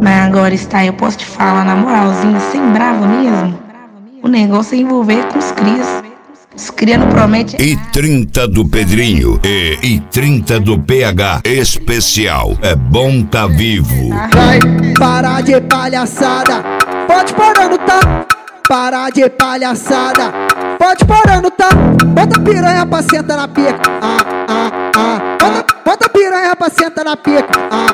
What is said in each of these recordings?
Mas agora está, eu posso te falar na moralzinha, sem brava mesmo. O negócio é envolver com os crias. Os cria não promete. E 30 do Pedrinho e 30 do PH especial. É bom tá vivo. Vai parar de palhaçada, pode parar no tá. Parar de palhaçada, pode parar no tá. Bota piranha pra sentar na pica. Bota piranha pra sentar na pica.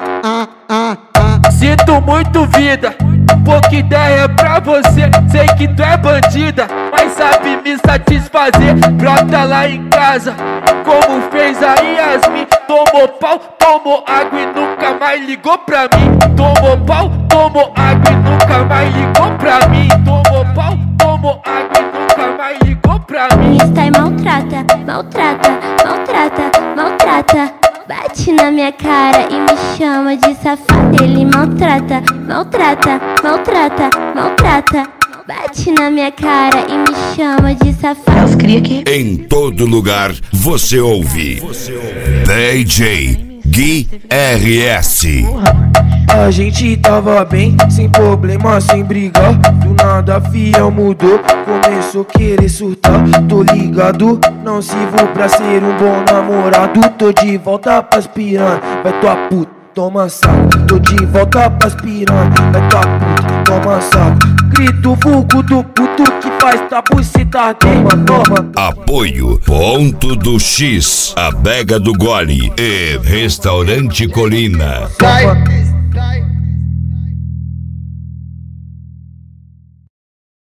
Sinto muito vida, pouca ideia pra você. Sei que tu é bandida, mas sabe me satisfazer. Brota lá em casa, como fez a Yasmin. Tomou pau, tomou água e nunca mais ligou pra mim. Tomou pau, tomou água e nunca mais ligou pra mim. Tomou pau, tomou água e nunca mais ligou pra mim. Está e maltrata, maltrata, maltrata, maltrata. Bate na minha cara e me chama de safada. Ele maltrata, maltrata, maltrata, maltrata. Bate na minha cara e me chama de safada. Os cria que Em todo lugar você ouve DJ Gui RS. A gente tava bem, sem problema, sem brigar. Do nada fiel mudou, começou a querer surtar. Tô ligado, não sirvo pra ser um bom namorado. Tô de volta pras piranha, vai tua puta, toma saco. Tô de volta pras piranha, vai tua puta, toma saco. Grito vulgo do puto que faz tua buceta, toma. Apoio Ponto do X, a Bega do Gole e Restaurante Colina. Vai.